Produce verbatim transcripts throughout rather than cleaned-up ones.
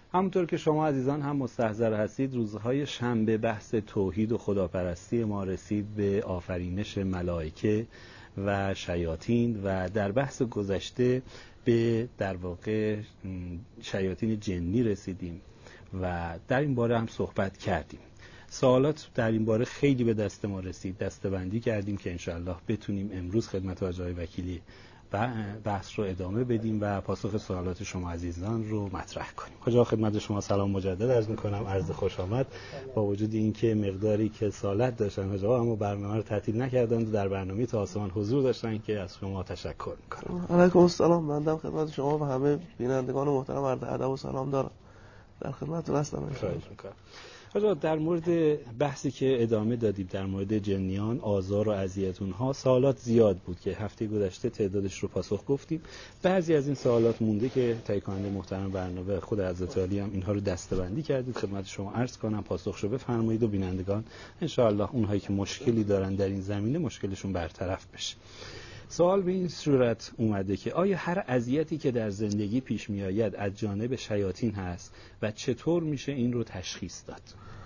همونطور که شما عزیزان هم مستحضر هستید، روزهای شنبه بحث توحید و خداپرستی ما رسید به آفرینش ملائکه و شیاطین و در بحث گذشته به در واقع شیاطین جنی رسیدیم و در این باره هم صحبت کردیم. سوالات در این باره خیلی به دست ما رسید، دسته‌بندی کردیم که انشاءالله بتونیم امروز خدمت آقای وکیلی بحث رو ادامه بدیم و پاسخ سوالات شما عزیزان رو مطرح کنیم. خدا خدمت شما سلام مجدد عرض می‌کنم، عرض خوش آمد. با وجود اینکه مقداری که سوالات داشتن حجاب، اما برنامه رو تعطیل نکردند و در برنامه تا آسمان حضور داشتن که از شما تشکر می‌کنم. علیکم السلام. من در خدمت شما و همه بینندگان محترم عرض ادب و سلام دارم. در خدمتتون هستم. خواهش می‌کنم. حالا در مورد بحثی که ادامه دادیم در مورد جنیان، آزار و اذیت اونها، سوالات زیاد بود که هفته گذشته تعدادش رو پاسخ گفتیم. بعضی از این سوالات مونده که تهیه کننده محترم برنامه خود حضرت عالی هم اینها رو دسته‌بندی کردید خدمت شما عرض کنم، پاسخشو بفرمایید و بینندگان ان شاء الله اونهایی که مشکلی دارن در این زمینه مشکلشون برطرف بشه. سوال به این صورت اومده که آیا هر اذیتی که در زندگی پیش می آید از جانب شیاطین هست و چطور میشه این رو تشخیص داد؟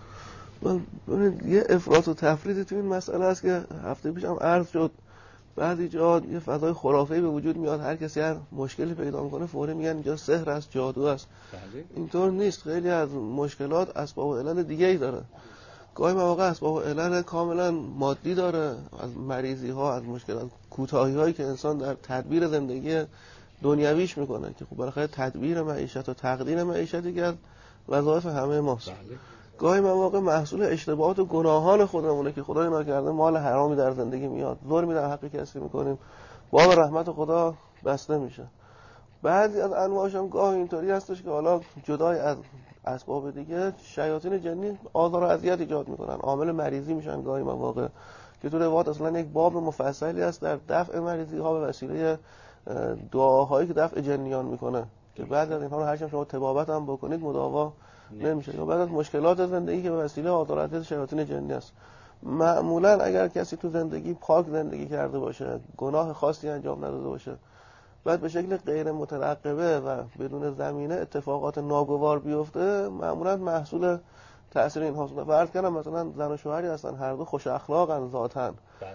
یه افراط و تفریطی تو این مسئله است که هفته پیش هم عرض شد. بعضی جا یه فضای خرافه‌ای به وجود میاد، هر کسی هر مشکلی پیدا میکنه فوری میگن اینجا سحر است، جادو است. اینطور نیست. خیلی از مشکلات اسباب و علل دیگه‌ای داره. گاهی مواقع اسباب و علل کاملا مادی داره، از مریضی ها، از مشکلات، کوتاهی هایی که انسان در تدبیر زندگی دنیویش میکنه که خب بالاخره تدبیر معیشت و تقدیر معیشتی که از وظایف همه ماست. گاهی مواقع محصول اشتباهات و گناهان خودمونه که خدای ناکرده مال حرامی در زندگی میاد، ظلمی در حق کسی میکنیم، باب رحمت خدا بسته میشه. بعضی از انواعش هم گاهی اینطوری هستش که حالا جدای از اسباب دیگه شیاطین جنی آزار و اذیت ایجاد میکنن، عامل مریضی میشن گاهی مواقع که تو روایات اصلا یک باب مفصلی است در دفع مریضی ها به وسیله دعاهایی که دفع جنیان میکنه که بعد از اینها هر چند شما تبابت هم بکنید مداوا نمیشه. یا بعد از مشکلات زندگی که به وسیله آزار و اذیت شیاطین جنی است. معمولا اگر کسی تو زندگی پاک زندگی کرده باشه، گناه خاصی انجام نداده باشه، بعد به شکل غیر مترقبه و بدون زمینه اتفاقات ناگوار بیفته، معمولا محصول تأثیر این هاست. فرض کنم مثلا زن و شوهری هستن، هر دو خوش اخلاقن ذاتن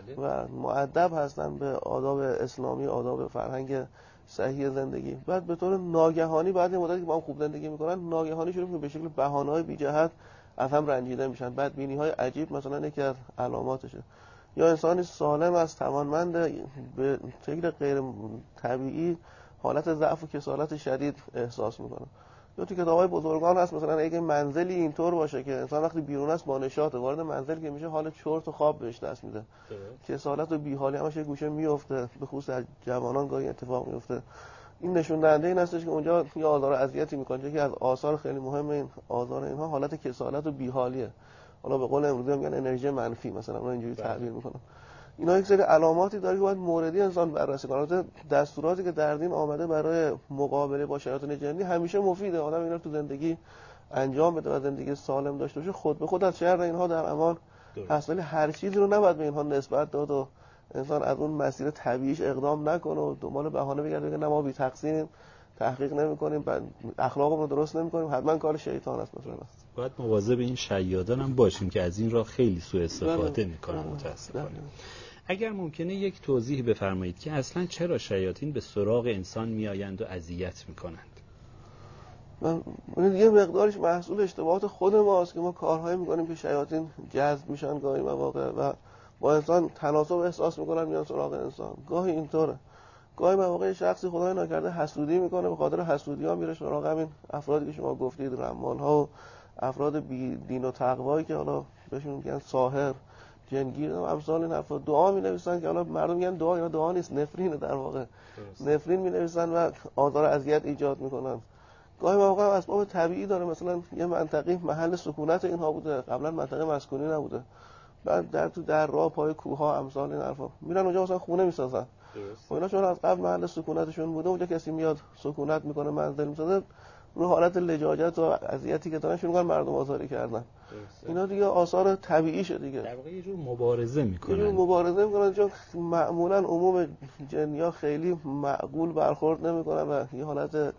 و مؤدب هستن به آداب اسلامی، آداب فرهنگ صحیح زندگی، بعد به طور ناگهانی بعد این مدتی که با هم خوب زندگی میکنن ناگهانی شروع میکنن به شکل بهانه‌های بی جهت از هم رنجیده میشن. بدبینی‌های عجیب مثلا یکی از علاماتشه. یا انسانی سالم است، توانمند، به شکل غیر طبیعی حالت ضعف و کسالت شدید احساس میکنه. یا تو کتاب‌های بزرگان هست مثلا اگه منزلی اینطور باشه که انسان وقتی بیرون است با نشاط، وارد منزل که میشه حال چرت و خواب بهش دست میده، کسالت و بی‌حالی همش یه گوشه میفته، به خصوص از جوانان گاهی اتفاق میفته. این نشون دهنده این هستش که اونجا یه آزار و اذیتی میکنه که از آثار خیلی مهم این آزار اینها حالت کسالت و بی‌حالیه. حالا به قول امروزی میگن انرژی منفی، مثلا من اینجوری تعبیر میکنم. اینا یک سری علاماتی داره که باید موردی انسان بررسی کنه. دستوراتی که در دین آمده برای مقابله با شیاطین جنی همیشه مفیده. آدم اینا تو زندگی انجام بده و زندگی سالم داشته باشه، خود به خود از شر اینها در امان هست. ولی هر چیزی رو نباید به اینها نسبت داد و انسان از اون مسیر طبیعیش اقدام نکنه و دنبال بهانه بگرده بگه نه ما بی تقصیریم، تحقیق نمی‌کنیم، اخلاقمون رو درست نمی‌کنیم، حتما کار شیطان است مثلا. باید مواظب این شیادان هم باشیم که از این راه خیلی سوء استفاده می‌کنن متأسفانه. اگر ممکنه یک توضیح بفرمایید که اصلا چرا شیاطین به سراغ انسان میآیند و اذیت می‌کنند؟ من یه مقدارش محصول اشتباهات خود ماست که ما کارهایی می‌کنیم که شیاطین جذب میشن گاهی مواقع و با انسان تناسب احساس می‌کنن میان سراغ انسان. گاهی اینطوره. گاهی مواقع شخصی خدای ناکرده حسودی میکنه، به خاطر حسودی‌ها میره سراغ همین افرادی که شما گفتید، رمال‌ها و افراد بی دین و تقوایی که حالا بهشون میگن ساحر، جنگیر و امثال این افراد. دعا می‌نویسن که حالا مردم میگن دعا، اینا دعا نیست، نفرینه در واقع. نفرین می‌نویسن و آزار و اذیت ایجاد میکنن. گاهی مواقع اسباب طبیعی داره، مثلا یه منطقه محل سکونت اینها بوده، قبلا منطقه مسکونی نبوده، بعد در تو در راه پای کوه‌ها امثال این حرفا میرن اونجا مثلا خونه میسازن. و اینا چون از قبل محل سکونتشون بوده، اونجا کسی میاد سکونت میکنه، منزل میسازه، رو حالت لجاجت و اذیتی که دارن شروع میکنن مردم آزاری کردن. اینا دیگه آثار طبیعیشه دیگه. در واقع یه جور مبارزه میکنن. یه جور مبارزه میکنن چون معمولا عموم جنیا خیلی معقول برخورد نمیکنن و یه حالت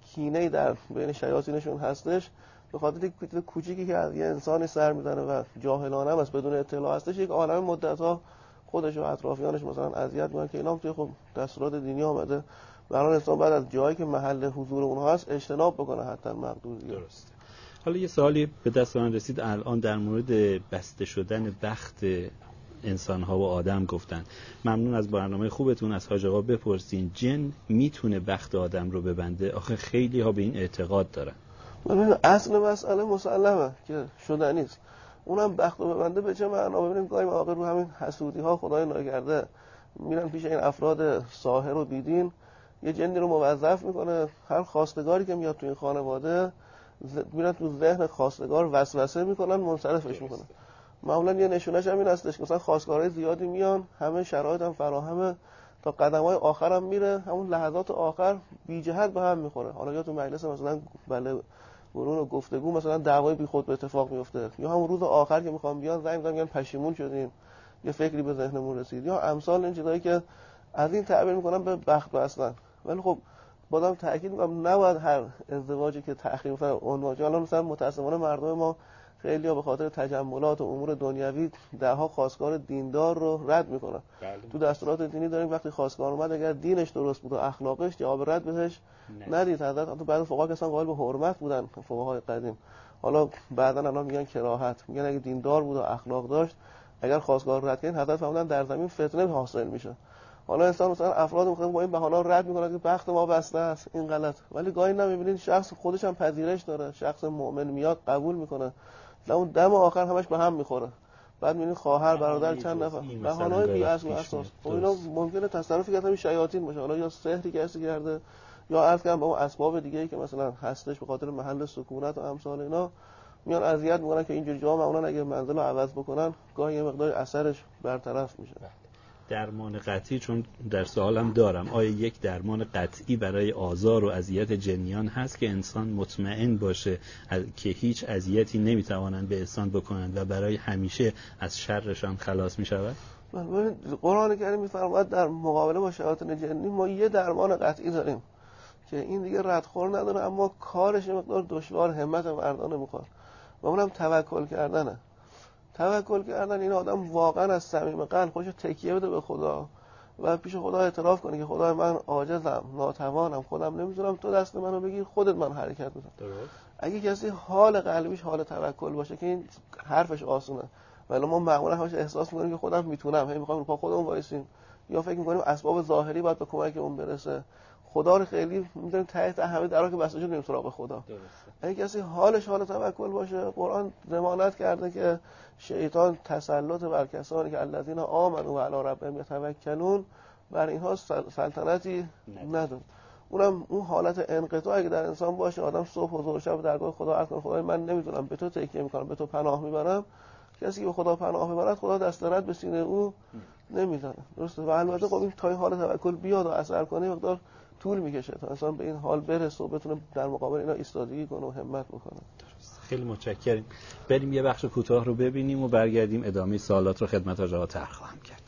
کینه‌ای در بین شیاطینشون هستش، به خاطر یک کوچیک کوچیکی که یه انسانی سر میزنه و جاهلانه است بدون اطلاع هستش، یک عالم مدت‌ها خودش و اطرافیانش مثلا اذیت می‌کنن که اینا هم توی خب دستورات دینی اومده. برای انسان بعد از جایی که محل حضور اونها هست اجتناب بکنه حتی مقدور دیگه. درسته. حالا یه سوالی به دست من رسید الان در مورد بسته شدن بخت انسان‌ها و آدم گفتن. ممنون از برنامه خوبتون. از حاج آقا بپرسین جن میتونه بخت آدم رو ببنده؟ آخه خیلی ها به این اعتقاد دارن. ببین اصل مسئله مسلمه که شدنی است. اونم بخت رو ببنده به چه معنا؟ ببینیم گاهی مواقع رو همین حسودی‌ها خدای ناگرده میرن پیش این افراد ساحر و بیدین، یه جنی رو موظف میکنه هر خواستگاری که میاد تو این خانواده میرن تو ذهن خواستگار وسوسه میکنن منصرفش میکنن. معمولا یه نشونش همین هستش، مثلا خواستگارای زیادی میان، همه شرایط هم فراهمه، تا قدم‌های آخر هم میره، همون لحظات آخر بی جهت به هم میخوره. حالا یا تو مجلس مثلا بله برون و گفتگو مثلا دعوای بی خود به اتفاق میفته، یا همون روز آخر که میخوام بیان زنگ میزنن میگن پشیمون شدیم، یه فکری به ذهنمون رسید، یا امثال این چیزایی که از این تعبیر میکنن به بخت بستن. ولی خب بازم تاکید میکنم نباید هر ازدواجی که تأخیر مثلا عنوان الان مثلا متأسفانه مردم ما خیلی ها به خاطر تجملات و امور دنیوی دهها خواستگار دیندار رو رد میکنن. بله. تو دستورات دینی داریم وقتی خواستگار اومد اگر دینش درست بود و اخلاقش جواب رد بهش ندید. حضرت تو بعضی فقها اصلا قائل به حرمت بودن، فقهای قدیم. حالا بعداً الان میگن کراهت، میگن اگه دیندار بود و اخلاق داشت اگر خواستگار رد کنین حضرت فرمودن در زمین فتنه حاصل میشه. حالا انسان مثلا افراد میخوان با این بهانه رد میکنن که بخت ما بسته است، این غلط. ولی گاهی نمیبینید شخص خودش هم پذیرش داره، شخص مؤمن میاد قبول میکنه، اون دم آخر همش به هم میخوره. بعد میبینید خواهر برادر چند نفر بهانه‌های بی اصل و اساس. خب اینا ممکنه تصرفی که همین شیاطین باشه، حالا یا سحری کسی کرده یا عرض کردم با اون اسباب دیگه‌ای که مثلا هستش به خاطر محل سکونت و امثال اینا میان اذیت میکنن که اینجوری جا معمولا اگه منزل رو عوض بکنن گاهی یه مقدار اثرش برطرف میشه. درمان قطعی، چون در سوالم دارم، آیا یک درمان قطعی برای آزار و اذیت جنیان هست که انسان مطمئن باشه که هیچ اذیتی نمیتوانند به انسان بکنند و برای همیشه از شرشان خلاص میشود؟ قرآن کریم میفرماید در مقابله با شیاطین جنی ما یه درمان قطعی داریم که این دیگه ردخور نداره، اما کارش مقدار دشوار، همت مردانه میخواد و اونم توکل کردنه. توکل کردن این آدم واقعا از صمیم قلب خودش تکیه بده به خدا و پیش خدا اعتراف کنه که خدای من عاجزم، ناتوانم، خودم نمیتونم، تو دست منو بگیر، خودت من حرکت بده. درست. اگه کسی حال قلبیش حال توکل باشه که این حرفش آسونه، ولی ما معمولا همش احساس میکنیم که خودم میتونم، هی میخوایم رو پا خودمون وایسیم، یا فکر میکنیم اسباب ظاهری باید به کمک اون برسه. خدا رو خیلی میدونیم ته ته همه درا که بسته شد نیم سراغ خدا. درسته. اگه کسی حالش حال توکل باشه، قرآن ضمانت کرده که شیطان تسلط بر کسانی که الذین آمنوا و علی ربهم یتوکلون بر اینها سلطنتی نداره. اونم اون حالت انقطاعی که در انسان باشه، آدم صبح و ظهر شب درگاه خدا عرض کنه خدای من نمیدونم، به تو تکیه میکنم، به تو پناه میبرم. کسی که به خدا پناه میبرد خدا دست رد به سینه او نمیزنه. درسته. و البته خب این تا این حال توکل بیاد و اثر کنه مقدار طول میکشه تا انسان به این حال برسه و بتونه در مقابل اینا ایستادگی کنه و همت بکنه. خیلی متشکریم. بریم یه بخش کوتاه رو ببینیم و برگردیم ادامه سوالات رو خدمت آقا طرح خواهم کرد.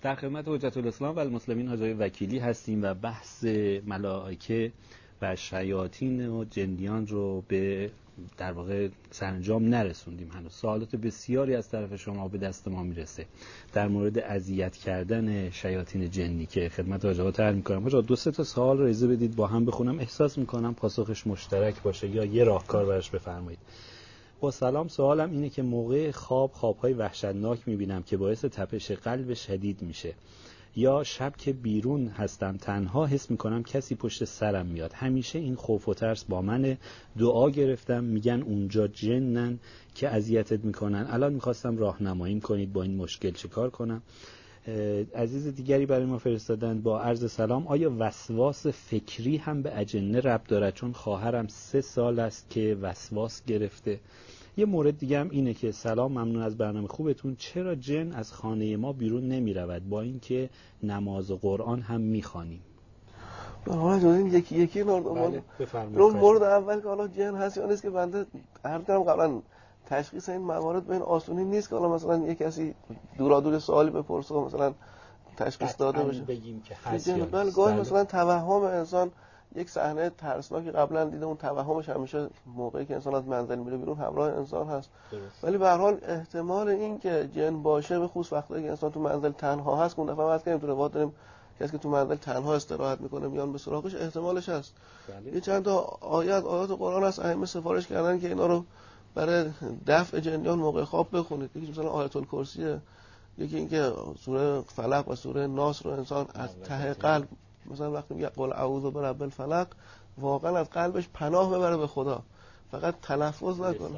در خدمت حجت الاسلام و المسلمین حاجی وکیلی هستیم و بحث ملائکه و شیاطین و جنیان رو به در واقع سرانجام نرسوندیم هنوز. سوالات بسیاری از طرف شما به دست ما میرسه در مورد اذیت کردن شیاطین جنی که خدمت حاجی طرح می‌کنم. حاجی دو سه تا سوال رو اجازه بدید با هم بخونم، احساس می‌کنم پاسخش مشترک باشه یا یه راهکار براش بفرمایید. با سلام، سوالم اینه که موقع خواب خواب‌های وحشتناک می‌بینم که باعث تپش قلب شدید میشه، یا شب که بیرون هستم تنها حس میکنم کسی پشت سرم میاد. همیشه این خوف و ترس با منه. دعا گرفتم، میگن اونجا جنن که اذیتت میکنن. الان میخواستم راهنماییم کنید با این مشکل چیکار کنم. عزیز دیگری برای ما فرستادن با عرض سلام، آیا وسواس فکری هم به اجنه ربط دارد؟ چون خواهرم سه سال است که وسواس گرفته. یه مورد دیگه هم اینه که سلام، ممنون از برنامه خوبتون، چرا جن از خانه ما بیرون نمی رود با اینکه نماز و قرآن هم می خوانیم؟ حالا این یکی یکی بله بفرمایید. رو مورد اول که حالا جن هست یا نیست که بنده عرض کردم قبلا تشخیص این موارد به این آسونی نیست که حالا مثلا یک کسی دورادور سوالی بپرسه و مثلا تشخیص داده باشه. بگیم که هست یا بله گاهی مثلا توهم انسان یک صحنه ترسناکی قبلا دیده، اون توهمش همیشه موقعی که انسان از منزل میره بیرون همراه انسان هست. درست. ولی به هر حال احتمال این که جن باشه به خصوص وقتی که انسان تو منزل تنها هست، اون دفعه ما که تو روایت داریم کسی که تو منزل تنها استراحت میکنه میان به سراغش، احتمالش هست. بله. یه چند تا آیات آیات قرآن هست ائمه سفارش کردن که اینا رو برای دفع جنیان موقع خواب بخونید. یکی مثلا آیت الکرسیه، یکی اینکه سوره فلق و سوره ناس رو انسان از ته قلب مثلا وقتی میگه قل اعوذ برب الفلق واقعا از قلبش پناه ببره به خدا، فقط تلفظ نکنه.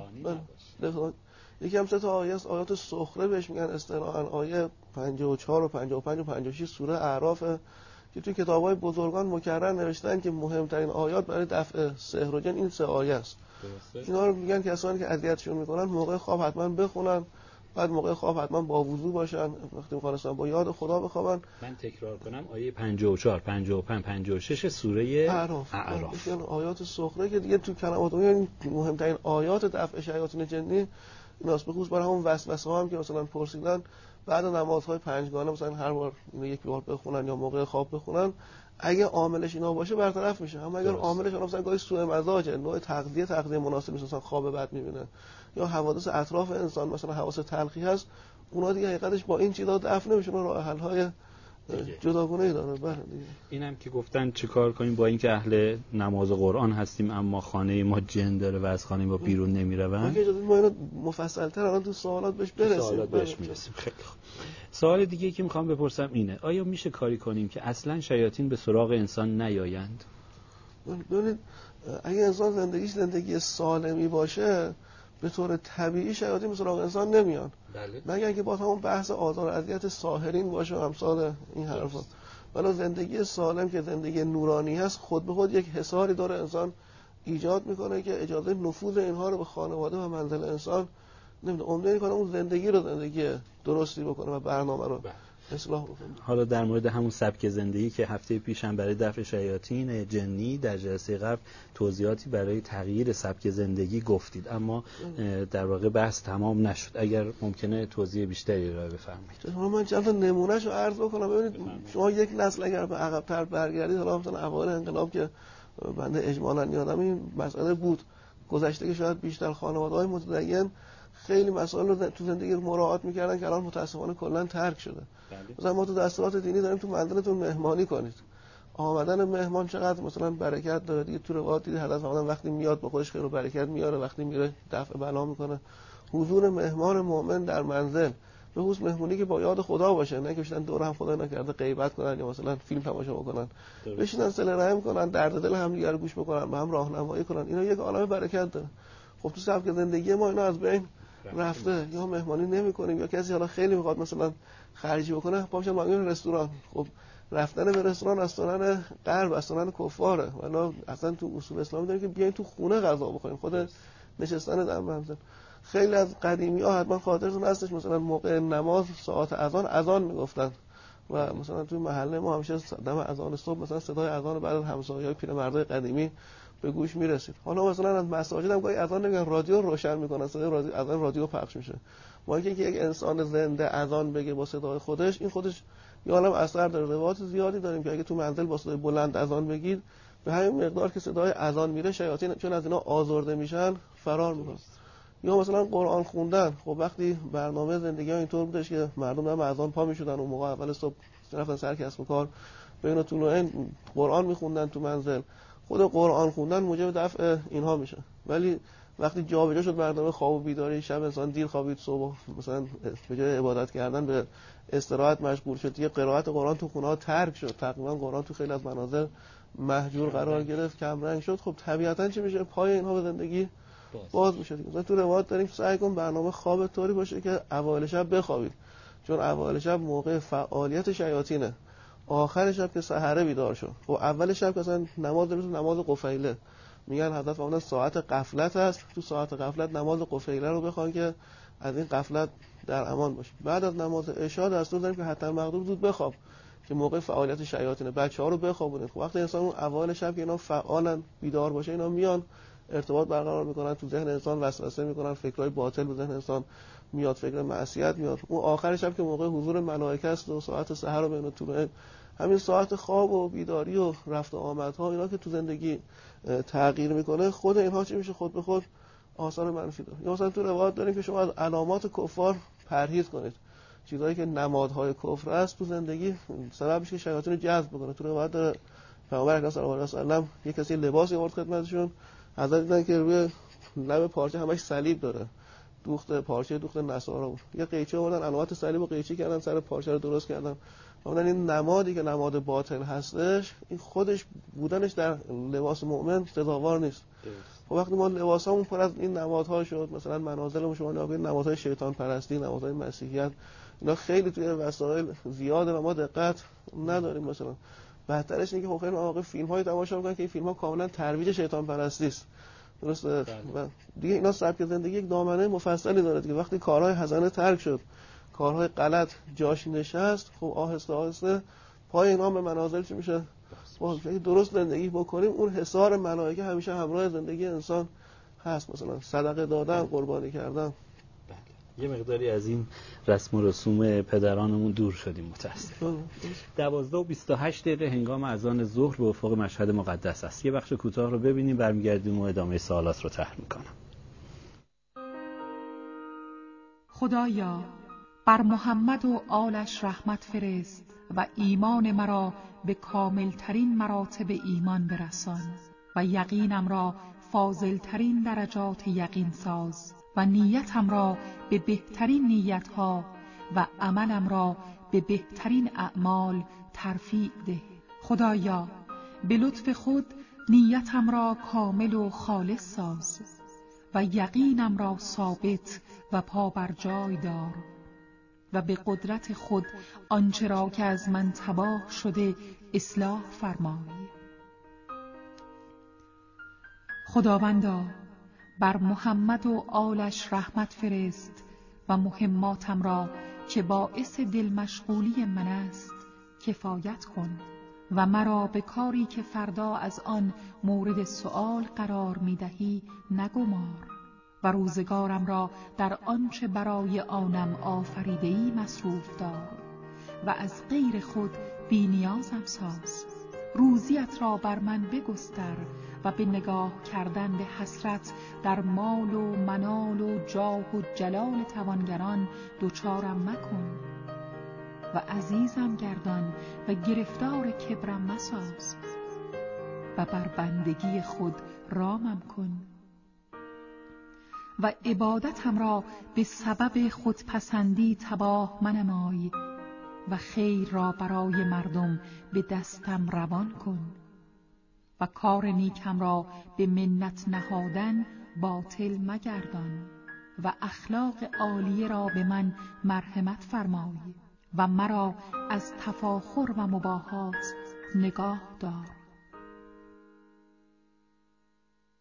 یکی هم سه تا آیه است، آیات سخره بهش میگن اصطلاحاً، آیه پنجاه و چهار و پنجاه و پنج و پنجاه و شش سوره اعراف که توی کتاب‌های بزرگان مکرر نوشتن که مهمترین آیات برای دفع سحر و جن این سه آیه است. اینا رو میگن کسانی که اذیتشون میکنن موقع خواب حتما بخونن، بعد موقع خواب حتما با وضو باشن، وقتی میخوان با یاد خدا بخوابن. من تکرار کنم، آیه پنجاه و چهار، پنجاه و پنج، پنجاه و شش سوره اعراف. اعراف. یعنی آیات سخره که دیگه تو کلمات یعنی مهمترین آیات دفع شیاطین جنی ایناست. به خصوص برای همون وسوسه ها هم که مثلا پرسیدن بعد نمازهای پنجگانه مثلا هر بار اینو یک بار بخونن یا موقع خواب بخونن، اگه عاملش اینا باشه برطرف میشه. اما اگر عاملش مثلا گاهی سوء مزاجه، نوع تغذیه تغذیه مناسب نیست، مثلا خواب بد میبینه یا حوادث اطراف انسان مثلا حواس تلخی هست، اونا دیگه حقیقتش با این چیزا دفع نمیشه، راه حل های جداگانه‌ای داره. بله دیگه اینم که گفتن چیکار کنیم با اینکه اهل نماز و قرآن هستیم اما خانه ما جن داره و از خانه ما بیرون نمیروند. اگه اجازه ما اینو مفصل‌تر الان تو سوالات بهش برسیم. سوالات بهش میرسیم. خیلی خوب. سوال دیگه که میخوام بپرسم اینه، آیا میشه کاری کنیم که اصلا شیاطین به سراغ انسان نیایند؟ ببینید اگه انسان زندگیش زندگی سالمی باشه به طور طبیعی شیاطین به سراغ انسان نمیان. بله. مگر اینکه با همون بحث آزار و اذیت ساحرین باشه و امثال این حرفا. ولی زندگی سالم که زندگی نورانی هست خود به خود یک حصاری داره انسان ایجاد میکنه که اجازه نفوذ اینها رو به خانواده و منزل انسان نمیده. عمده میکنه اون زندگی رو زندگی درستی بکنه و برنامه رو اصلاح بکنه. حالا در مورد همون سبک زندگی که هفته پیشم برای دفع شیاطین جنی در جلسه قبل توضیحاتی برای تغییر سبک زندگی گفتید، اما در واقع بحث تمام نشد. اگر ممکنه توضیح بیشتری ارائه بفرمایید. من چند تا نمونهشو عرض بکنم. ببینید شما یک نسل اگر به عقب‌تر برگردید، حالا مثلا اوایل انقلاب که بنده اجمالاً یادم این مسئله بود گذشته که شاید بیشتر خانواده‌های متدین خیلی مسائل رو تو زندگی مراعات می‌کردن که الان متأسفانه کلاً ترک شده. مثلا ما تو دستورات دینی داریم تو منزلتون مهمانی کنید. آمدن مهمان چقدر مثلا برکت داره دیگه. تو روایات دیدید حضرت فرمودن وقتی میاد با خودش خیر و برکت میاره، وقتی میره دفع بلا میکنه. حضور مهمان مؤمن در منزل، به خصوص مهمونی که با یاد خدا باشه، نه که بشینن دور هم خدا نکرده غیبت کنن یا مثلا فیلم تماشا بکنن، بشینن صله رحم کنن، درد دل هم دیگه رو گوش بکنن، به هم راهنمایی کنن. اینا یک عالمه برکت داره. خب تو سبک زندگی ما اینا از بین رفته. یا مهمانی نمی‌کنیم یا کسی حالا خیلی میخواد مثلا خرجی بکنه پاشن مگه رستوران. خب رفتن به رستوران از سنن غرب، از سنن کفاره. والا اصلا تو اصول اسلامی داریم که بیاین تو خونه غذا بخوریم، خود نشستن در منزل. خیلی از قدیمی‌ها حتما خاطرتون هستش مثلا موقع نماز ساعت اذان اذان میگفتن و مثلا توی محله ما همیشه دم اذان صبح مثلا صدای اذان بعد از همسایه‌های پیرمردای قدیمی به گوش میرسید. حالا مثلا از مساجد هم گاهی اذان نمیگن، رادیو روشن میکنن، صدای رادیو اذان رادیو پخش میشه. ما اینکه یک انسان زنده اذان بگه با صدای خودش، این خودش یا عالم اثر داره. روایات زیادی داریم که اگه تو منزل با صدای بلند اذان بگید، به همین مقدار که صدای اذان میره شیاطین چون از اینا آزرده میشن فرار میکنن. یا مثلا قرآن خوندن، خب وقتی برنامه زندگی ها اینطور بودش که مردم هم اذان پا میشدن اون موقع اول صبح رفتن سر کسب و کار، بین طلوع قرآن میخوندن تو منزل، خود قرآن خوندن موجب دفع اینها میشه. ولی وقتی جابجا شد برنامه خواب و بیداری، شب انسان دیر خوابید، صبح مثلا به جای عبادت کردن به استراحت مشغول شد، یه قرائت قرآن تو خونه ها ترک شد، تقریبا قرآن تو خیلی از مناظر محجور قرار گرفت، کم رنگ شد. خب طبیعتاً چی میشه؟ پای اینها به زندگی باز میشه. مثلا تو روایت داریم سعی کن برنامه خواب طوری باشه که اوایل شب بخوابید، چون اوایل شب موقع فعالیت شیاطینه، آخر شب که سحره بیدار شد. خب اول شب مثلا نماز روز نماز قفیله میگن هدف اون ساعت غفلت است، تو ساعت غفلت نماز قفیله رو بخوان که از این غفلت در امان باشید. بعد از نماز عشاء دستور داریم که حتی مغرب زود بخواب که موقع فعالیت شیاطینه، بچه‌ها رو بخوابونید. خب وقتی انسان اون اوایل شب که اینا فعالن بیدار باشه، اینا میان ارتباط برقرار میکنن، تو ذهن انسان وسوسه میکنن، فکرای باطل به ذهن انسان میاد، فکر معصیت میاد. اون آخر شب که موقع حضور ملائکه است و ساعت سحر رو بین طلوع همین ساعت خواب و بیداری و رفت و آمدها اینا که تو زندگی تغییر میکنه، خود اینها چی میشه؟ خود به خود آثار منفی داره. یا مثلا تو روایت داریم که شما از علامات کفار پرهیز کنید، چیزایی که نمادهای کفر است تو زندگی سبب میشه که شیاطین رو جذب بکنه. تو روایت داره پیامبر اکرم صلی الله علیه و سلم یک کسی لباسی آورد خدمتشون، حضرت دیدن که روی لب پارچه همش صلیب داره، دوخت پارچه دوخت نصارا بود. یه قیچی آوردن علامت صلیب رو قیچی کردن، سر پارچه رو درست کردن. اونا این نمادی که نماد باطل هستش، این خودش بودنش در لباس مؤمن سزاوار نیست. خب وقتی ما لباسامون پر از این نمادها شد، مثلا منازلمون شما نگاه کنید نمادهای شیطان پرستی، نمادهای مسیحیت، اینا خیلی توی وسایل زیاده و ما دقت نداریم. مثلا بهترش اینه که خب خیلی مواقع فیلم‌های تماشا می‌کنن که این فیلم‌ها کاملا ترویج شیطان پرستی است. درسته؟ و دیگه اینا سبک زندگی یک دامنه مفصلی داره دیگه. وقتی کارهای حسنه ترک شد، کارهای غلط جاش نشست، خب آهسته آهسته پای اینا به منازل چی میشه؟ باز اگه درست زندگی بکنیم، اون حصار ملائکه همیشه همراه زندگی انسان هست. مثلا صدقه دادن، قربانی کردن. یه مقداری از این رسم و رسوم پدرانمون دور شدیم متاسفانه. دوازده و بیست و هشت دقیقه هنگام اذان ظهر به افق مشهد مقدس است. یه بخش کوتاه رو ببینیم، برمیگردیم و ادامه سوالات رو طرح می‌کنم. خدایا بر محمد و آلش رحمت فرست و ایمان مرا به کاملترین مراتب ایمان برسان و یقینم را فاضلترین درجات یقین ساز و نیتم را به بهترین نیتها و عملم را به بهترین اعمال ترفیع ده. خدایا به لطف خود نیتم را کامل و خالص ساز و یقینم را ثابت و پا بر جای دار و به قدرت خود آنچه را که از من تباه شده اصلاح فرمای. خداوندا بر محمد و آلش رحمت فرست و مهماتم را که باعث دل مشغولی من است کفایت کن و مرا به کاری که فردا از آن مورد سؤال قرار می دهی نگمار و روزگارم را در آنچه برای آنم آفریده‌ای مصروف دار و از غیر خود بی نیازم ساز. روزیت را بر من بگستر و به نگاه کردن به حسرت در مال و منال و جاه و جلال توانگران دوچارم مکن و عزیزم گردان و گرفتار کبرم مساز و بر بندگی خود رامم کن و عبادتم را به سبب خودپسندی تباه منمای و خیر را برای مردم به دستم روان کن و کار نیکم را به منت نهادن باطل مگردان و اخلاق عالیه را به من مرحمت فرمای و مرا از تفاخر و مباهات نگاه دار.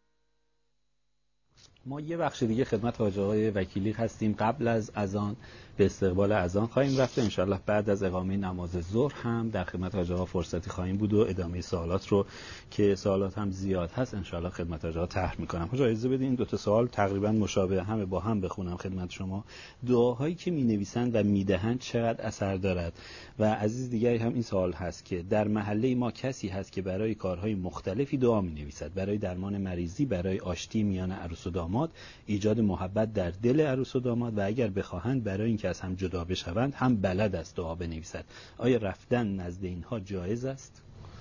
ما یه بخش دیگه خدمت حاج آقای وکیلی هستیم. قبل از اذان به استقبال اذان خواهیم رفت. انشالله بعد از اقامه نماز ظهر هم در خدمت حاج آقا فرصتی خواهیم بود و ادامه سوالات رو که سوالات هم زیاد هست انشالله خدمت حاج آقا طرح میکنم. حاج اجازه بدید این دو تا سوال تقریبا مشابه همه با هم بخونم خدمت شما. دعاهایی که مینویسند و میدهند چقدر اثر دارد؟ و عزیز دیگری هم این سوال هست که در محله ما کسی هست که برای کارهای مختلفی دعا مینویسد، برای درمان مریضی، برای آشتی میان عروس و داماد، ایجاد محبت در دل عروس و داماد، و اگر بخواهند برای اینکه از هم جدا بشوند هم بلد است دعا بنویسد. آیا رفتن نزد اینها جایز است؟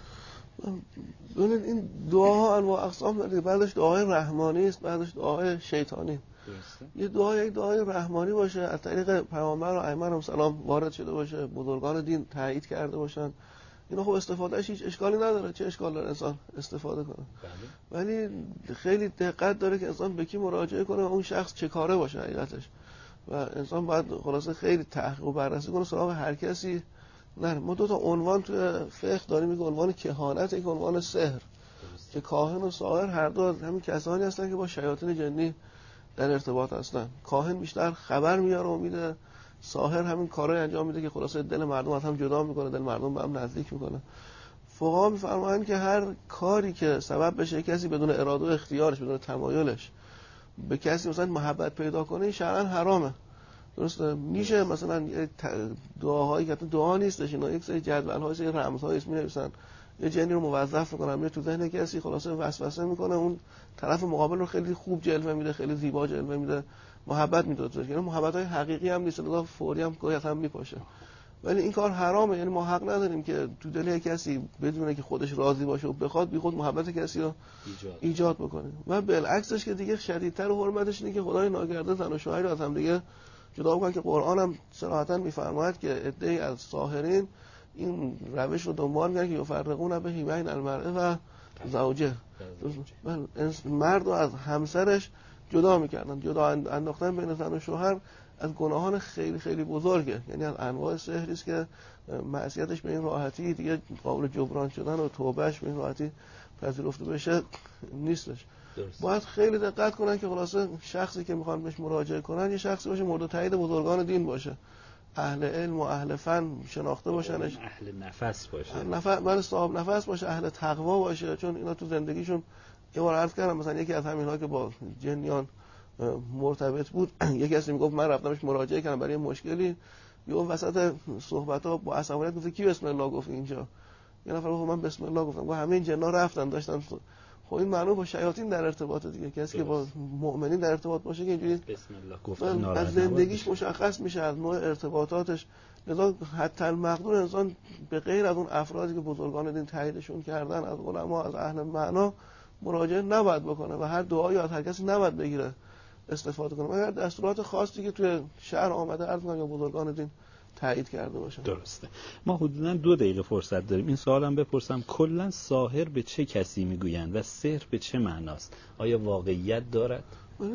ببینید این دعاها انواع اقسام داره. بعدش دعای رحمانی است، بعدش دعای شیطانی. درسته. یه دعای یک دعای رحمانی باشه، از طریق پیامبر و ائمه سلام وارد شده باشه، بزرگان دین تایید کرده باشن، اینا خب استفادهش هیچ اشکالی نداره. چه اشکال داره انسان استفاده کنه؟ بله. ولی خیلی دقت داره که انسان به کی مراجعه کنه و اون شخص چه کاره باشه حقیقتش. و انسان باید خلاصه خیلی تحقیق و بررسی کنه سراغ هر کسی. نه، ما دو تا عنوان توی فقه داریم، یک عنوان کهانت، یک عنوان سحر. که کاهن و ساحر هر دو همین کسانی هستن که با شیاطین جنی در ارتباط هستن. کاهن بیشتر خبر میاره و میده، ساحر همین کارهای انجام میده که خلاصه دل مردم از هم جدا میکنه، دل مردم به هم نزدیک میکنه. فقها میفرمایند که هر کاری که سبب بشه کسی بدون اراده و اختیارش، بدون تمایلش به کسی مثلا محبت پیدا کنه، این شرعاً حرامه. درسته؟ میشه مثلا دعاهایی که دعا نیستش، اینا یک سری جدول‌های، سری رمزهایی اسم می‌نویسن، یه جنی رو موظف می‌کنن میره تو ذهن کسی، خلاصه وسوسه میکنه، اون طرف مقابل رو خیلی خوب جلوه میده، خیلی زیبا جلوه میده، محبت میده. یعنی محبت‌های حقیقی هم نیست، لذا فوری هم گاهی هم میپاشه. ولی این کار حرامه. یعنی ما حق نداریم که تو دل کسی بدونه که خودش راضی باشه و بخواد بی خود محبت کسی رو ایجاد, ایجاد بکنه. و بالعکسش که دیگه شدیدتر و حرمتش اینه که خدای ناگرده زن و شوهر رو از هم دیگه جدا بکنن، که قرآن هم صراحتاً میفرماید که عده‌ای از ساحرین این روش رو دنبال می‌کنن که یفرقون به بین المرء و زوجه، مرد رو از همسرش جدا می‌کردن. جدا انداختن بین زن و شوهر از گناهان خیلی خیلی بزرگه. یعنی از انواع سحری است که معصیتش به این راحتی دیگه قابل جبران شدن و توبهش به این راحتی پذیرفته بشه نیستش. درست. باید خیلی دقت کنن که خلاصه شخصی که میخوان بهش مراجعه کنن یه شخصی باشه مورد تایید بزرگان دین باشه، اهل علم و اهل فن شناخته باشنش، اهل نفس باشه، نفس من صاحب نفس باشه، اهل تقوا باشه. چون اینا تو زندگیشون یه بار عرض کردم، مثلا یکی از همین‌ها که با جنیان مرتبط بود، یکی کسی میگفت من رفتمش مراجعه کردم برای مشکلی، یه وسط صحبت‌ها با عصبانیت گفت کی بسم الله گفت اینجا؟ یه نفر گفت من بسم الله گفتم. گفت همه این جنا رفتن داشتن. خب این معنی با شیاطین در ارتباط دیگه. کسی که با مؤمنین در ارتباط باشه که اینجوری بسم الله گفتن از زندگیش مشخص میشه، از نوع ارتباطاتش. لذا حتی المقدور انسان به غیر از اون افرادی که بزرگان دین تاییدشون کردن، از علما، از اهل معنا مراجعه نباید بکنه و هر دعایی از هر کسی نباید بگیره استفاده کنه. مگر دستورات خاصی که توی شهر آمده عرض کنم یا بزرگان دین تایید کرده باشن. درسته. ما حدوداً دو دقیقه فرصت داریم. این سوالم بپرسم، کلاً ساحر به چه کسی میگویند و سحر به چه معناست؟ آیا واقعیت دارد؟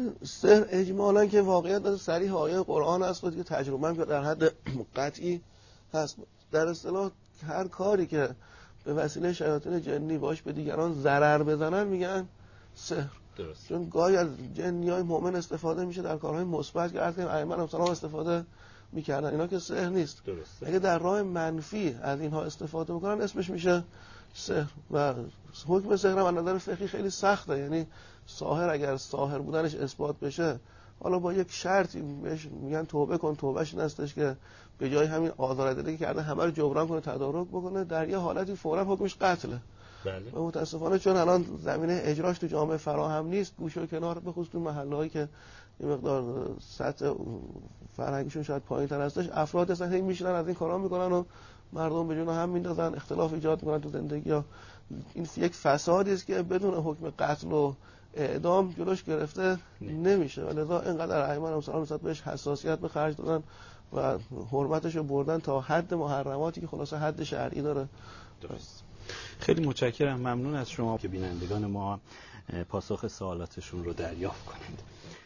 سحر اجمالاً که واقعیت داره، صریح آیه قرآن است و دیگه تجربه هم که در حد قطعی هست. در اصطلاح هر کاری که به وسیله شیاطین جنی باش به دیگران ضرر بزنن میگن سحر. درست. چون گاهی از جنیای مؤمن استفاده میشه در کارهای مثبت که عرض ائمه هم استفاده میکردن. اینا که سحر نیست. درست. اگه در راه منفی از اینها استفاده بکنن اسمش میشه سحر. و حکم سحر هم از نظر فقهی خیلی سخته. یعنی ساحر اگر ساحر بودنش اثبات بشه، حالا با یک شرطی بهش میگن توبه کن، توبهش این هستش که به جای همین آزاردهی که کرده همه رو جبران کنه، تدارک بکنه، در یه حالتی فوراً حکمش قتله. بله. و متاسفانه چون الان زمینه اجراش تو جامعه فراهم نیست، گوشه و کنار به خصوص تو محلهایی که یه مقدار سطح فرهنگیشون شاید پایین‌تر هستش، افراد هستن هی میشنن از این کارا میکنن و مردم به جون هم میندازن، اختلاف ایجاد میکنن تو زندگی ها. این یک فسادی است که بدون حکم قتل و اعدام جلوش گرفته نمیشه. و لذا اینقدر ائمه هم سلام نسبت بهش حساسیت به خرج دادن و حرمتش رو بردن تا حد محرماتی که خلاصه حد شرعی داره. درست. خیلی متشکرم، ممنون از شما که بینندگان ما پاسخ سوالاتشون رو دریافت کنند.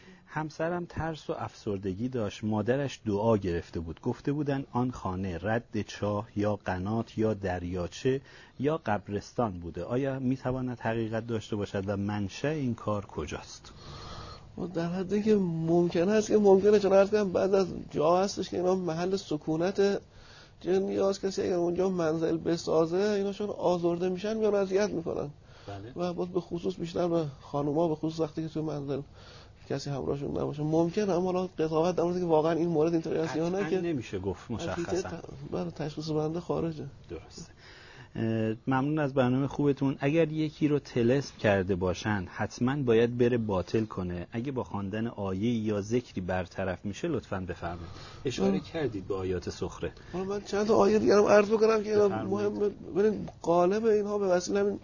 همسرم ترس و افسردگی داشت، مادرش دعا گرفته بود، گفته بودن آن خانه رد چاه یا قنات یا دریاچه یا قبرستان بوده. آیا میتواند حقیقت داشته باشد و منشأ این کار کجاست؟ در حدی که ممکن است که ممکنه، چون عرض کردم بعد از جا هستش که اینا محل سکونت جنی هاست، کسی اگر اونجا منزل بسازه اینا چون آزرده میشن میان اذیت میکنن. بله. و باز به خصوص بیشتر به خانوما، به خصوص وقتی که تو منزل کسی همراهشون نباشه ممکنه. اما حالا قضاوت در مورد که واقعا این مورد اینطوری است یا نه که نمیشه گفت مشخصا، برای تشخیص بنده خارجه. درسته. ممنون از برنامه خوبتون. اگر یکی رو طلسم کرده باشن حتما باید بره باطل کنه، اگه با خواندن آیه یا ذکری برطرف میشه لطفاً بفرمایید. اشاره کردید به آیات سخره. حالا من چند تا آیه دیگه هم عرض بکنم که اینا مهمه. ببین غالب اینها به وسیله همین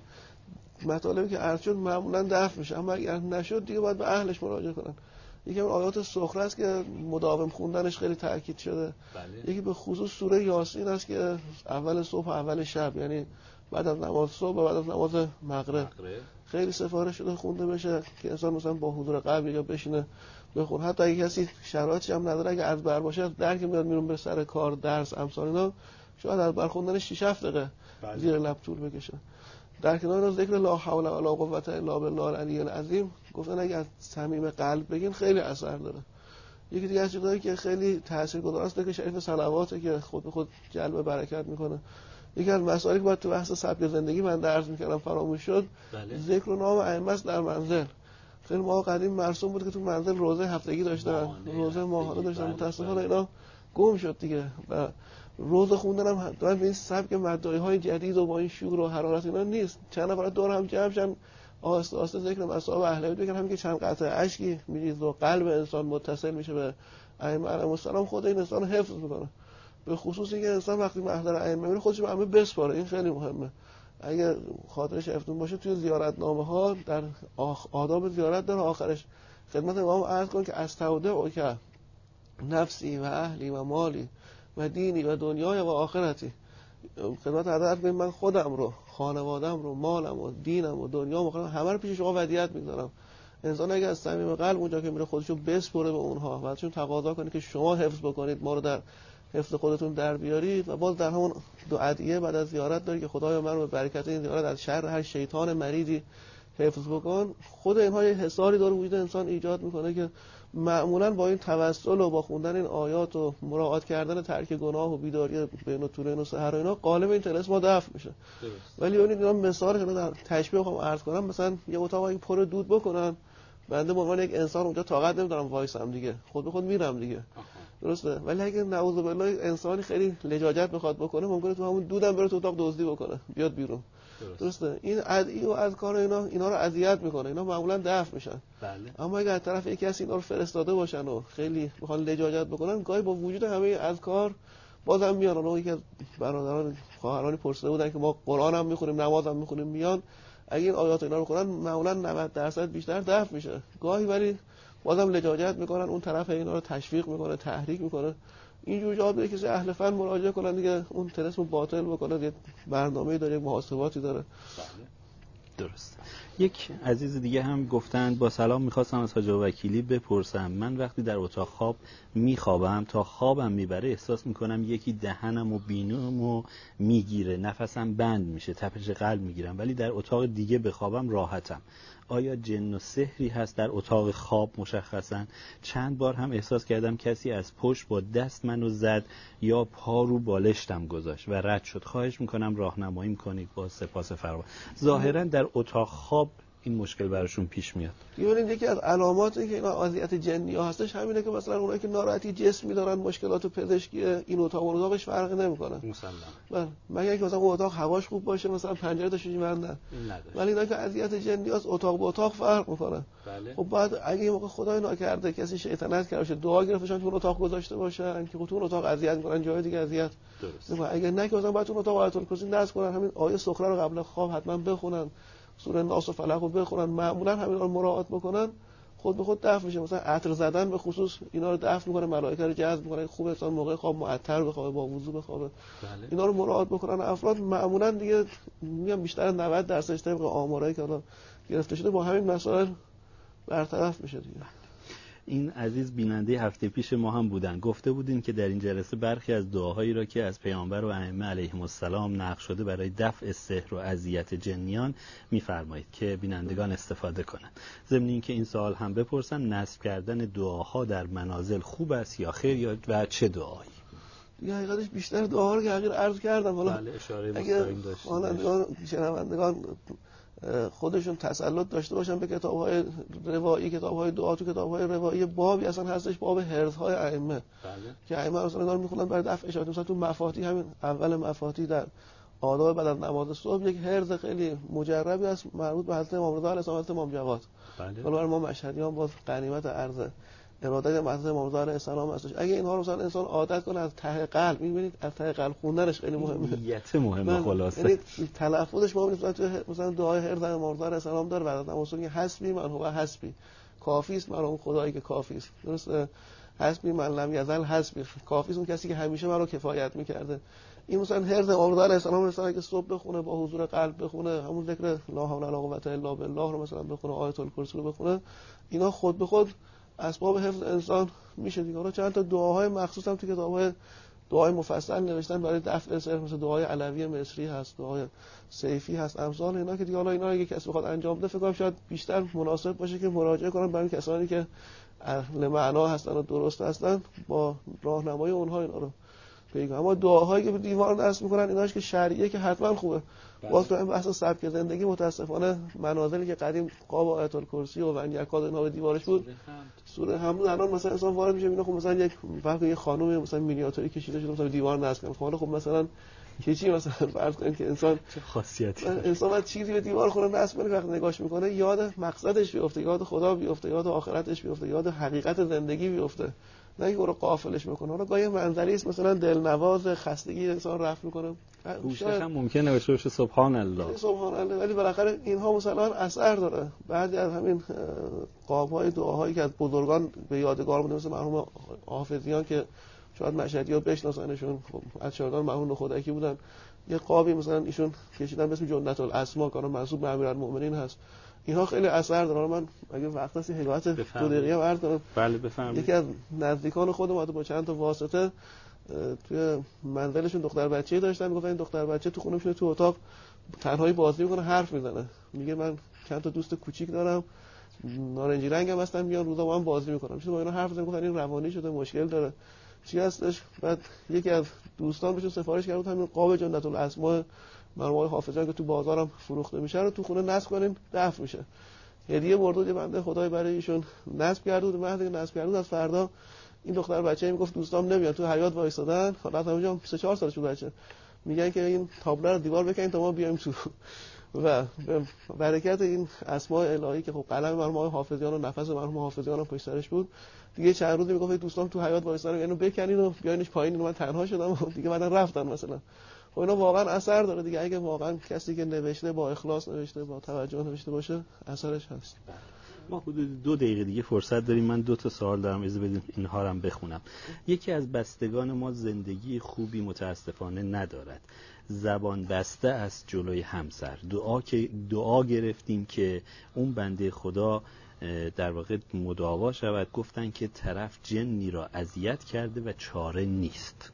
مطالبی که عرض شد معمولا دفع میشه، اما اگر نشد دیگه باید به اهلش مراجعه کنن. یکی اون آیات سخره است که مداوم خوندنش خیلی تاکید شده. بله. یکی به خصوص سوره یاسین است که اول صبح و اول شب، یعنی بعد از نماز صبح و بعد از نماز مغرب, مغرب. خیلی سفارش شده خونده بشه که انسان مثلا با حضور قلب یا بشینه بخونه. حتی اگه کسی شرایطی هم نداره، اگه از بر باشه درک میاد میرون به سر کار درس امثال اینا، شاید از بر خوندن شش هفت دقیقه بله. زیر لب طول بکشه. در کنار اینا ذکر لا حول ولا قوة الا بالله العلی العظیم گفتن اگه از صمیم قلب بگین خیلی اثر داره. یکی دیگه از چیزایی که خیلی تاثیرگذار است که شریف صلواته که خود به خود جلب برکت میکنه. یکی از مسائلی که باید تو بحث سبک زندگی من درس میکردم فراموش شد، بله. ذکر و نام ائمه در منزل. خیلی ما قدیم مرسوم بود که تو منزل روزه هفتگی داشتن، روزه ماهانه داشتن. متاسفانه اینا گم شد دیگه و روزه خوندن هم دارن به این سبک مدعی‌های جدید و با این شور و حرارت اینا نیست. چند نفر دور هم جمع شدن آهسته آهسته ذکر مصائب اهل بیت بگن، همین که چند قطره اشکی میریزه و قلب انسان متصل میشه به ائمه علیهم السلام، خود این انسان حفظ میکنه. به خصوص اینکه انسان وقتی محضر ائمه میره خودش به همه بسپاره، این خیلی مهمه. اگه خاطرش افتون باشه توی زیارتنامه ها در آداب زیارت داره آخرش خدمت امام عرض کن که استودع که نفسی و اهلی و مالی و دینی و دنیای و آخرتی. خدمت حضرت کنیم من خودم رو، خانوادم رو، مالم و دینم و دنیام و همه رو پیش شما ودیعت می‌ذارم. انسان اگه از صمیم قلب اونجا که میره خودشو بسپره به اونها و ازشون تقاضا کنه که شما حفظ بکنید، ما رو در حفظ خودتون در بیارید، و باز در همون دو ادعیه بعد از زیارت داری که خدایا من رو به برکت این زیارت از شر هر شیطان مریضی حفظ بکن. خود اینها یه حصاری داره وجود انسان ایجاد میکنه که معمولا با این توسل و با خوندن این آیات و مراعات کردن ترک گناه و بیداری بین طولین و سحر و اینا غالب این طلسم ما دفع میشه. ولی ببینید اینا مثالش رو در تشبیه بخوام عرض کنم، مثلا یه اتاقی پر دود بکنن، بنده به عنوان یک انسان اونجا طاقت نمیدارم وایسم دیگه، خود به خود میرم دیگه. درسته؟ ولی اگه نعوذ بالله انسانی خیلی لجاجت بخواد بکنه ممکنه تو همون دودم بره تو اتاق دزدی بکنه بیاد بیرون. درست. درسته؟ این ادعی و اذکار اینا اینا رو اذیت میکنه، اینا معمولا دفع میشن. بله. اما اگه از طرف یکی کسی اینا رو فرستاده باشن و خیلی بخوان لجاجت بکنن، گاهی با وجود همه اذکار بازم میان. اون یکی از برادران خواهرانی پرسیده بودن که ما قرآن هم میخونیم نماز هم میخونیم، میان اگه این آیات اینا رو بخونن معمولا نود درصد بیشتر دفع میشه. گاهی ولی بازم لجاجت میکنن، اون طرف اینا رو تشویق میکنه، تحریک میکنه. اینجور جا داره کسی اهل فن مراجعه کنن دیگه، اون طلسم باطل بکنه، یه برنامه‌ای داره، یک محاسباتی داره. درست. یک عزیز دیگه هم گفتند با سلام میخواستم از حاج وکیلی بپرسم، من وقتی در اتاق خواب میخوابم تا خوابم میبره احساس میکنم یکی دهنم و بینومو میگیره، نفسم بند میشه، تپش قلب میگیرم، ولی در اتاق دیگه بخوابم راحتم. آیا جن و سحری هست در اتاق خواب؟ مشخصا چند بار هم احساس کردم کسی از پشت با دست منو زد یا پا رو بالشتم گذاشت و رد شد. خواهش میکنم راهنمایی کنید، با سپاس فراوان. ظاهرا در اتاق خواب این مشکل براشون پیش میاد. ببینید یکی از علاماتی که اینا اذیت جنی ها هستش همینه که مثلا اونایی که ناراحتی جسمی دارن، مشکلات پزشکی، این اتاق و اتاقش فرقی نمیکنه. مسلما. بله، مگر اینکه مثلا اون اتاق هواش خوب باشه، مثلا پنجره داشته بندن. ولی اینا که اذیت جنی هست اتاق به اتاق فرق میکنه. بله. خب بعد اگه یه موقع خدای ناکرده کسی شیطنت کرده باشه، دعا گرفتشون تو اون اتاق گذاشته باشن که تو اون اتاق اذیت میکنن، جای دیگه اذیت. درست. اگه نه که مثلا بعد اون اتاق آیت الکرسی نذر کنن، همین آیه سخره رو قبل خواب حتما بخونن، سوره ناس و فلق رو بخونن، معمولا همین رو مراعات بکنن، خود به خود دفع میشه. مثلا عطر زدن به خصوص اینا رو دفع میکنه، ملائکه رو جذب میکنه، خوب انسان موقع خواب معطر بخوابه، با وضو بخوابه. بله. اینا رو مراعات بکنن افراد معمولا دیگه میگم بیشتر نود درصد طبق آمارایی که الان گرفته شده با همین مسائل برطرف میشه دیگه. این عزیز بیننده هفته پیش ما هم بودن، گفته بودین که در این جلسه برخی از دعاهایی را که از پیامبر و ائمه علیهم السلام نقل شده برای دفع سحر و اذیت جنیان می‌فرمایید که بینندگان استفاده کنند. ضمن اینکه این سوال هم بپرسم، نصب کردن دعاها در منازل خوب است یا خیر، یا و چه دعایی؟ دیگه حقیقتش بیشتر دعاها رو که حقیقت عرض کردم. حالا بله اشاره مستقیم داشتید. حالا شنوندگان خودشون تسلط داشته باشن به کتاب‌های روایی، کتاب‌های دعا، تو کتاب‌های روایی بابی اصلا هستش باب حرزهای ائمه، بله. که ائمه اصلا دارن میخونن برای دفع اشاعات. مثلا تو مفاتیح، همین اول مفاتیح در آداب بعد از نماز صبح یک حرز خیلی مجربی است مربوط به حضرت امام رضا علیه السلام، حضرت امام جواد. بله. حالا ما مشهدیان باز غنیمت عرض ارادت حضرت امام رضا علیه السلام هستش. اگه اینها رو مثلا انسان عادت کنه از ته قلب، می‌بینید از ته قلب خوندنش خیلی مهمه. نیت مهمه خلاصه. یعنی تلفظش ما می‌بینیم تو مثلا دعای حرز امام رضا علیه السلام داره، بعد از نماز که حسبی من هو حسبی، کافی است من اون خدایی که کافی است. درسته؟ حسبی من لم یزل حسبی، کافی است اون کسی که همیشه من رو کفایت می‌کرده. این مثلا حرز امام رضا علیه السلام مثلا که صبح بخونه، با حضور قلب بخونه، همون ذکر لا حول ولا قوة الا بالله رو مثلا بخونه، آیت الکرسی رو بخونه، اینا خود به خود اسباب حفظ انسان میشه دیگه. حالا چند تا دعاهای مخصوص هم تو کتاب‌های دعای مفصل نوشتن برای دفع سحر، مثل دعای علوی مصری هست، دعای سیفی هست، امثال اینا، که دیگه حالا اینا اگه کسی بخواد انجام بده فکر کنم شاید بیشتر مناسب باشه که مراجعه کنن برای کسانی که اهل معنا هستن و درست هستن، با راهنمای اونها اینا رو بگم. اما دعاهایی که به دیوار نصب میکنن ایناش که شرعیه که حتما خوبه. باز تو این بحث سبک زندگی متاسفانه منازلی که قدیم قاب آیت الکرسی و ونیکاد اینا به دیوارش بود، سوره حمد الان مثلا انسان وارد میشه اینا، خب مثلا یک فرض یه خانم مثلا مینیاتوری کشیده شده مثلا دیوار نصب کنه، خب خب مثلا چه چی مثلا فرض کنید که انسان چه خاصیتی انسان بعد چیزی به دیوار خونه نصب کنه، وقتی نگاهش میکنه یاد مقصدش بیفته، یاد خدا بیفته، یاد آخرتش بیفته، یاد حقیقت زندگی بیفته، نه اینکه رو غافلش میکنه. حالا گاهی منظری است مثلا دلنواز، خستگی انسان رفع میکنه، روشش هم ممکنه بشه بشه سبحان الله سبحان الله، ولی بالاخره اینها مثلا اثر داره. بعضی از همین قاب‌های دعاهایی که از بزرگان به یادگار مونده مثل مرحوم حافظیان که شاید مشهدی‌ها بشناسنشون، از شاگردان مرحوم خودکی بودن، یه قابی مثلا ایشون کشیدن به اسم جنت الاسما که منسوب به امیرالمومنین هست. اینها خیلی اثر داره. من اگه وقت هست حکایت دو دقیقه هم عرض کنم. بله بفرمایید. یکی از نزدیکان خودم با چند تا واسطه توی منزلشون دختر بچه‌ای داشتن، میگفتن این دختر بچه تو خونه میشینه تو اتاق تنهایی بازی میکنه، حرف میزنه، میگه من چند تا دوست کوچیک دارم نارنجی رنگ هم هستن، میان روزا با هم بازی میکنم. میشه با اینا حرف بزنه، گفتن این روانی شده، مشکل داره، چی هستش؟ بعد یکی از دوستان بهش سفارش کرد همین قاب جنت الاسما مرحوم حافظیان که تو بازارم فروخته میشه رو تو خونه نصب کنین دفع میشه. هدیه برد یه بنده خدای برای ایشون نصب کرده بود. مهدی نصب کرده بود، از فردا این دختر بچه‌ای میگفت دوستام نمیان، تو حیاط وایسادن. حالا همونجا سه چهار سالش بود بچه، میگن که این تابلو رو دیوار بکنین تا ما بیایم تو. و برکت این اسماء الهی که خب قلم مرحوم حافظیان و نفس مرحوم حافظیان هم پشت سرش بود، دیگه چند روزی میگفت دوستام تو حیاط وایسادن، اینو بکنین و بیاینش پایین، من تنها شدم دیگه بعدن رفتن مثلا. خب اینا واقعا اثر داره دیگه. اگه واقعا کسی که نوشته با اخلاص نوشته، با توجه نوشته باشه، اثرش هست. ما حدود دو دقیقه دیگه فرصت داریم. من دو تا سوال دارم، اجازه بدین اینها رو هم بخونم. یکی از بستگان ما زندگی خوبی متاسفانه ندارد، زبان بسته است جلوی همسر. دعا که دعا گرفتیم که اون بنده خدا در واقع مداوا شود، گفتن که طرف جنی را اذیت کرده و چاره نیست.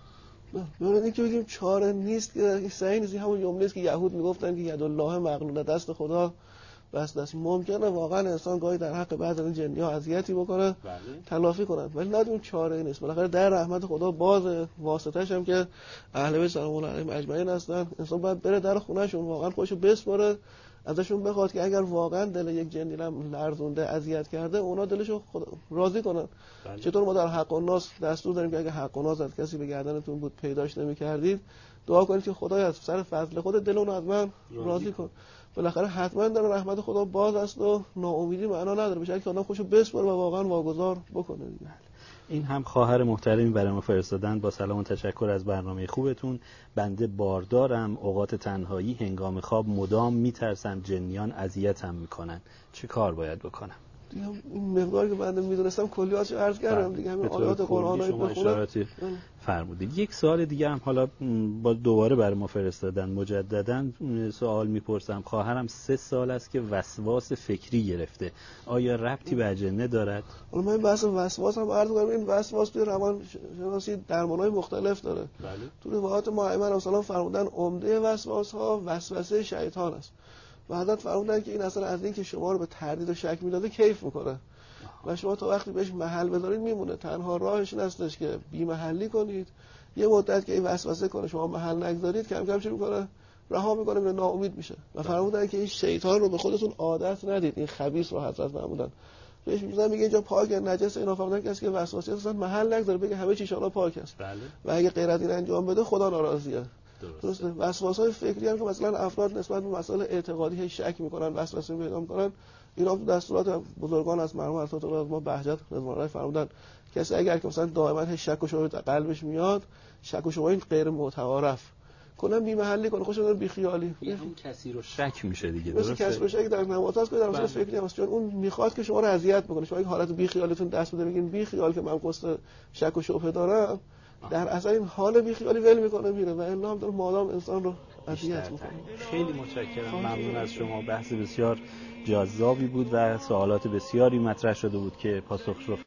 ببینید این که بگیم چاره نیست که صحیح نیست. همون جمله است که یهود میگفتن که ید الله مغلوله، دست خدا بس دست. ممکنه واقعا انسان گاهی در حق بعض از این جنی‌ها اذیتی بکنه، بله. تلافی کنن، ولی ندون چاره نیست. بالاخره در رحمت خدا باز واسطه‌اش هم که اهل بیت سلام الله علیهم اجمعین هستن. انسان باید بره در خونه‌شون، واقعا خودشو بسپاره ازشون، بخواد که اگر واقعا دل یک جنی هم لرزونده، اذیت کرده، اونا دلشو راضی کنن. بله. چطور ما در حق الناس دستور داریم که اگه حق الناس از کسی به گردنتون بود پیداش نمی‌کردید، دعا کنید که خدایا از سر فضل خودت دل اونو از من راضی کن. بالاخره حتما در رحمت خدا باز است و ناامیدی معنا نداره، بشه که آدم خودشو بسپاره و واقعا واگذار بکنه. این هم خواهر محترمی برای ما فرستادن، با سلام و تشکر از برنامه خوبتون. بنده باردارم، اوقات تنهایی هنگام خواب مدام میترسم جنیان اذیتم میکنن، چه کار باید بکنم؟ دیگه این مقداری که بنده میدونستم کلیاتش عرض کردم دیگه. همین آیات قرآنی بخونم فرمودید. یک سوال دیگه هم حالا با دوباره برای ما فرستادن مجددا سوال میپرسم. خواهرم سه سال است که وسواس فکری گرفته، آیا ربطی به اجنه دارد؟ حالا من بحث وسواس هم عرض کنم. این وسواس توی روان شناسی درمان‌های مختلف داره. بله. تو روایات مائمه مثلا فرمودن عمده وسواس ها وسوسه شیطان است. و حضرت فرمودن که این اصلا از این که شما رو به تردید و شک میداده کیف میکنه و شما تا وقتی بهش محل بذارید میمونه. تنها راهش این هستش که بی محلی کنید، یه مدت که این وسوسه کنه شما محل نگذارید، کم کم چه میکنه؟ رها میکنه، میره ناامید میشه. و فرمودن که این شیطان رو به خودتون عادت ندید، این خبیث رو حضرت فرمودن بهش میگن میگه اینجا پاک نجس. اینا فرمودن کسی که وسواسی اصلا محل نگذاره، بگه همه چی ان پاک است. بله. و اگه غیر از این انجام بده خدا ناراضیه. درسته. وسواس‌های فکری هم که مثلا افراد نسبت به مسائل اعتقادی شک میکنن، وسوسه پیدا میکنن، اینا تو دستورات بزرگان از مرحوم حضرت ما بهجت رضوان الله فرمودن کسی اگر که مثلا دائما شک و شبهه در قلبش میاد، شک و شبهه این غیر معترف کنن، بی محلی کنه، خوشش بی خیالی، یعنی اون کسی رو شک میشه دیگه. درسته. کسی رو شک در نماز هست که در مسائل فکری هم چون اون میخواد که شما رو اذیت بکنه. شما اگه حالت بی خیالتون دست بده بگین بی خیال که من قصد شک و شبهه دارم، در اصل این حال بی خیالی ول میکنه میره و الا هم داره مادام انسان رو اذیت میکنه. خیلی متشکرم، ممنون از شما. بحث بسیار جذابی بود و سوالات بسیاری مطرح شده بود که پاسخ رو